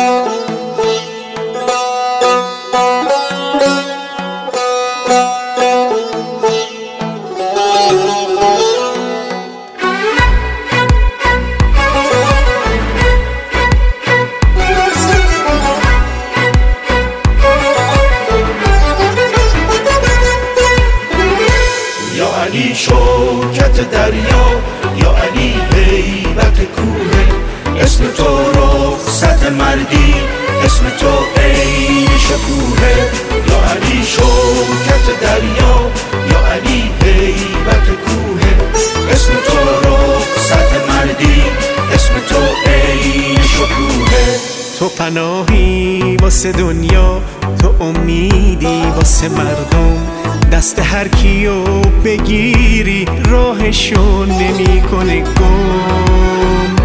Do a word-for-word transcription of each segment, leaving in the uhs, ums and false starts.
علی شوکت دریا، یا علی هیبت کوه، اسم تو رخصت مردی، اسم تو عین شکوه. یا علی شوکت دریا، یا علی هیبت کوه، اسم تو رخصت مردی، اسم تو عین شکوه. تو پناهی واسه دنیا، تو امیدی واسه مردم، دست هر کیو بگیری راهشو نمیکنه گم.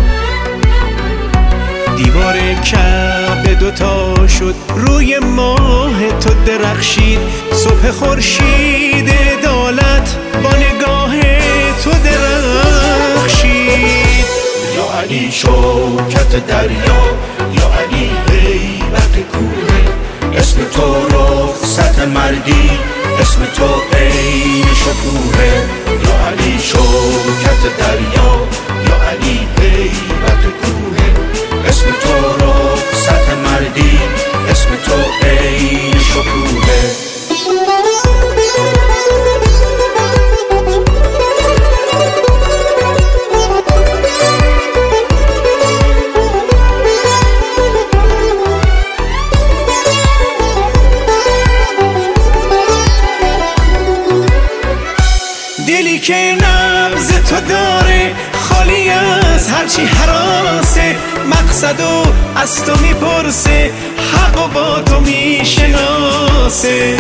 دیوار کعبه دوتا شد، روی ماه تو درخشید، صبح خورشید عدالت با نگاه تو درخشید. یا علی شوکت دریا، یا علی هیبت کوه، اسم تو رخصت مردی، اسم تو عین شکوه. یا علی شوکت دریا، یا علی هیبت کوه، اسم تو رخصت مردی، اسم تو عین شکوه. دلی که نبض تو داره، خالی از هرچی حراسه، مقصدو از تو میپرسه، حقو با تو میشناسه.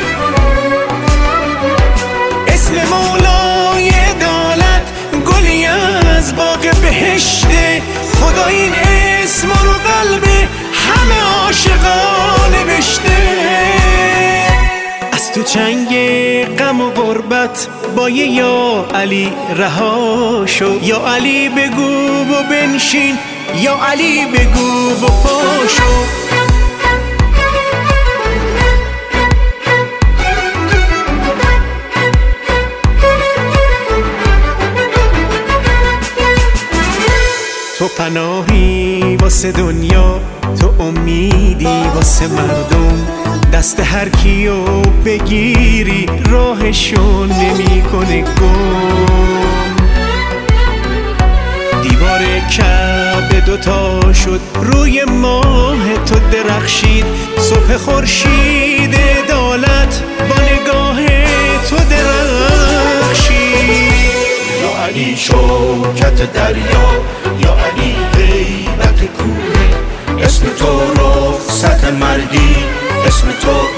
اسم مولای عدالت گلی از باغ بهشته، خدا این اسم رو قلب همه عاشقان نوشته. از تو چنگ غم و غربت با یه یا علی رها شو، یا علی بگو و بنشین، یا علی بگو و پاشو. تو پناهی واسه دنیا، تو امیدی واسه مردم، دست هر کیو بگیری راهشو نمیکنه گم. دیوار کعبه دوتا شد، روی ماه تو درخشید، صبح خورشید عدالت با نگاه تو درخشید. یا علی شوکت دریا، یا علی هیبت کوه، اسم تو رخصت مردی، اسم تو